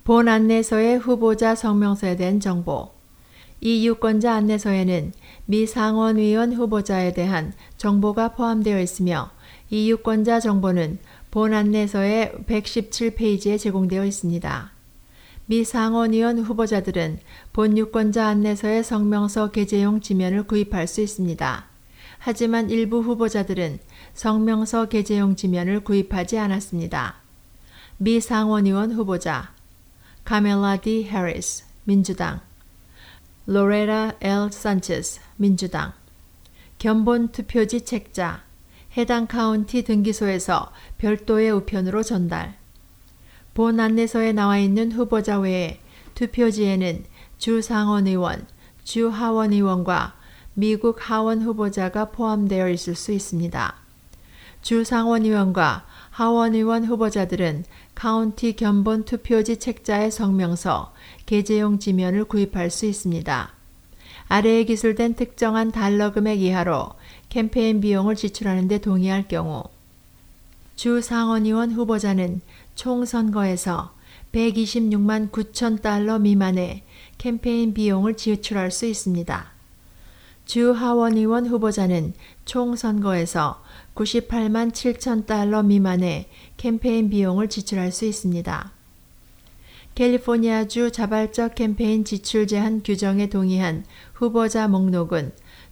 본 안내서의 후보자 성명서에 대한 정보. 이 유권자 안내서에는 미 상원의원 후보자에 대한 정보가 포함되어 있으며 이 유권자 정보는 본 안내서의 117페이지에 제공되어 있습니다. 미 상원의원 후보자들은 본 유권자 안내서의 성명서 게재용 지면을 구입할 수 있습니다. 하지만 일부 후보자들은 성명서 게재용 지면을 구입하지 않았습니다. 미 상원의원 후보자 카멜라 D. 해리스, 민주당 로레라 L. 산체스, 민주당 견본 투표지 책자 해당 카운티 등기소에서 별도의 우편으로 전달. 본 안내서에 나와 있는 후보자 외에 투표지에는 주 상원의원, 주 하원의원과 미국 하원 후보자가 포함되어 있을 수 있습니다. 주 상원의원과 하원의원 후보자들은 카운티 견본 투표지 책자의 성명서, 게재용 지면을 구입할 수 있습니다. 아래에 기술된 특정한 달러 금액 이하로 캠페인 비용을 지출하는 데 동의할 경우 주 상원의원 후보자는 총 선거에서 126만 9천 달러 미만의 캠페인 비용을 지출할 수 있습니다. 주 하원의원 후보자는 총 선거에서 98만 7천 달러 미만의 캠페인 비용을 지출할 수 있습니다. 캘리포니아주 자발적 캠페인 지출 제한 규정에 동의한 후보자 목록은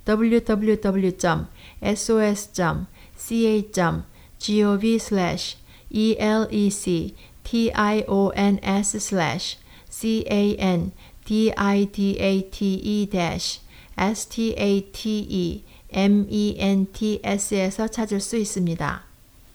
www.elections.candidates.statements에서 찾을 수 있습니다.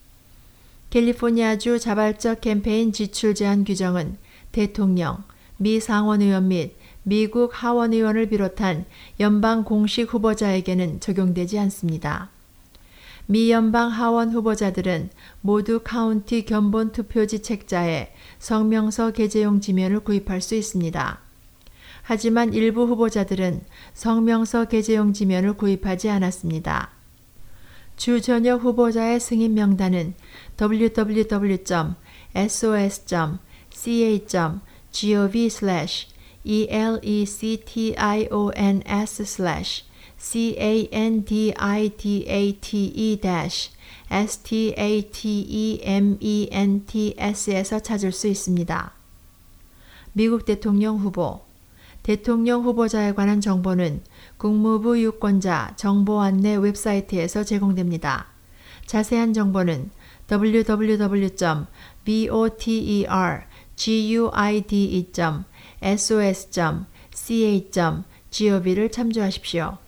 캘리포니아주 자발적 캠페인 지출 제한 규정은 대통령, 미 상원의원 및 미국 하원의원을 비롯한 연방 공식 후보자에게는 적용되지 않습니다. 미 연방 하원 후보자들은 모두 카운티 견본 투표지 책자에 성명서 게재용 지면을 구입할 수 있습니다. 하지만 일부 후보자들은 성명서 게재용 지면을 구입하지 않았습니다. 주 전역 후보자의 승인 명단은 www.elections.candidates.statements에서 찾을 수 있습니다. 미국 대통령 후보 대통령 후보자에 관한 정보는 국무부 유권자 정보 안내 웹사이트에서 제공됩니다. 자세한 정보는 www.voterguide.sos.ca.gov를 참조하십시오.